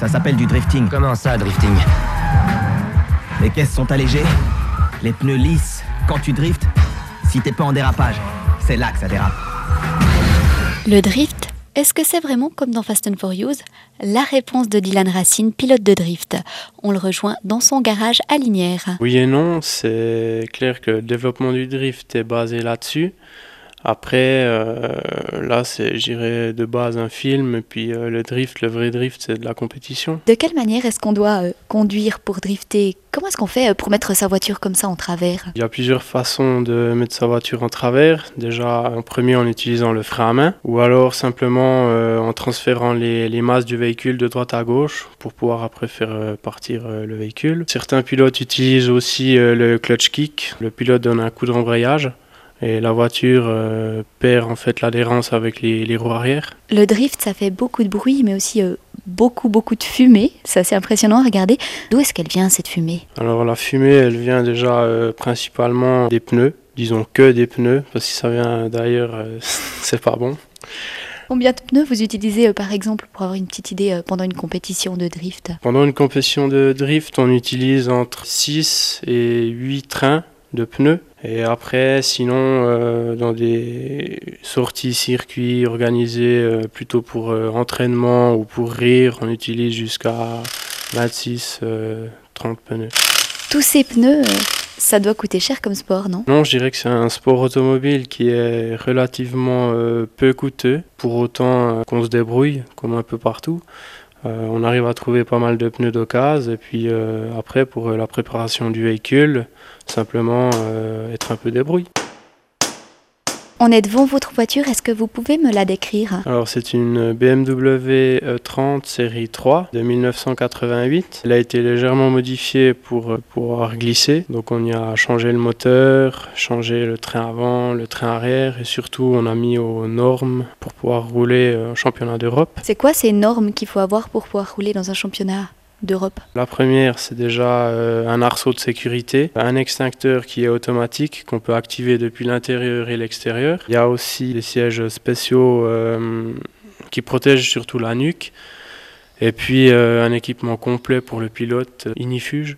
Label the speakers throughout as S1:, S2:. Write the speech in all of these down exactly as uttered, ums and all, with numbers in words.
S1: Ça s'appelle du drifting.
S2: Comment ça, drifting?
S1: Les caisses sont allégées, les pneus lisses. Quand tu driftes, si t'es pas en dérapage, c'est là que ça dérape.
S3: Le drift, est-ce que c'est vraiment comme dans Fast and Furious? La réponse de Dylan Racine, pilote de drift. On le rejoint dans son garage à Lignières.
S4: Oui et non, c'est clair que le développement du drift est basé là-dessus. Après, euh, là, c'est, je dirais, de base un film, et puis euh, le drift, le vrai drift, c'est de la compétition.
S3: De quelle manière est-ce qu'on doit euh, conduire pour drifter? Comment est-ce qu'on fait euh, pour mettre sa voiture comme ça en travers?
S4: Il y a plusieurs façons de mettre sa voiture en travers. Déjà, en premier, en utilisant le frein à main, ou alors simplement euh, en transférant les, les masses du véhicule de droite à gauche pour pouvoir après faire euh, partir euh, le véhicule. Certains pilotes utilisent aussi euh, le clutch kick. Le pilote donne un coup de rembrayage. Et la voiture euh, perd en fait l'adhérence avec les, les roues arrière.
S3: Le drift, ça fait beaucoup de bruit, mais aussi euh, beaucoup, beaucoup de fumée. C'est assez impressionnant à regarder. D'où est-ce qu'elle vient, cette fumée?
S4: Alors la fumée, elle vient déjà euh, principalement des pneus. Disons que des pneus, parce que si ça vient d'ailleurs, euh, c'est pas bon.
S3: Combien de pneus vous utilisez, euh, par exemple, pour avoir une petite idée, euh, pendant une compétition de drift?
S4: Pendant une compétition de drift, on utilise entre six et huit trains de pneus. Et après, sinon, euh, dans des sorties circuits organisées euh, plutôt pour euh, entraînement ou pour rire, on utilise jusqu'à vingt-six trente pneus.
S3: Tous ces pneus, euh, ça doit coûter cher comme sport, non?
S4: Non, je dirais que c'est un sport automobile qui est relativement euh, peu coûteux, pour autant euh, qu'on se débrouille, comme un peu partout. Euh, on arrive à trouver pas mal de pneus d'occasion et puis euh, après pour euh, la préparation du véhicule, simplement euh, être un peu débrouille.
S3: On est devant votre voiture, est-ce que vous pouvez me la décrire?
S4: Alors c'est une B M W E trente série trois de mille neuf cent quatre-vingt-huit. Elle a été légèrement modifiée pour pouvoir glisser, donc on y a changé le moteur, changé le train avant, le train arrière et surtout on a mis aux normes pour pouvoir rouler au championnat d'Europe.
S3: C'est quoi ces normes qu'il faut avoir pour pouvoir rouler dans un championnat d'Europe?
S4: La première, c'est déjà euh, un arceau de sécurité, un extincteur qui est automatique, qu'on peut activer depuis l'intérieur et l'extérieur. Il y a aussi des sièges spéciaux euh, qui protègent surtout la nuque. Et puis euh, un équipement complet pour le pilote, Inifuge.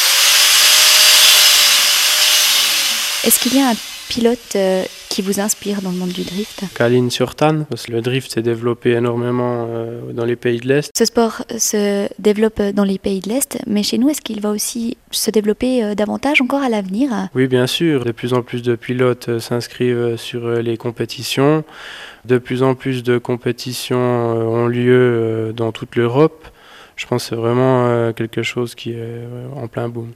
S3: Est-ce qu'il y a un pilote euh, qui vous inspire dans le monde du drift?
S4: Kalin Surtan, parce que le drift s'est développé énormément euh, dans les pays de l'Est.
S3: Ce sport se développe dans les pays de l'Est, mais chez nous, est-ce qu'il va aussi se développer euh, davantage encore à l'avenir?
S4: Oui, bien sûr. De plus en plus de pilotes euh, s'inscrivent sur euh, les compétitions. De plus en plus de compétitions euh, ont lieu euh, dans toute l'Europe. Je pense que c'est vraiment euh, quelque chose qui est euh, en plein boom.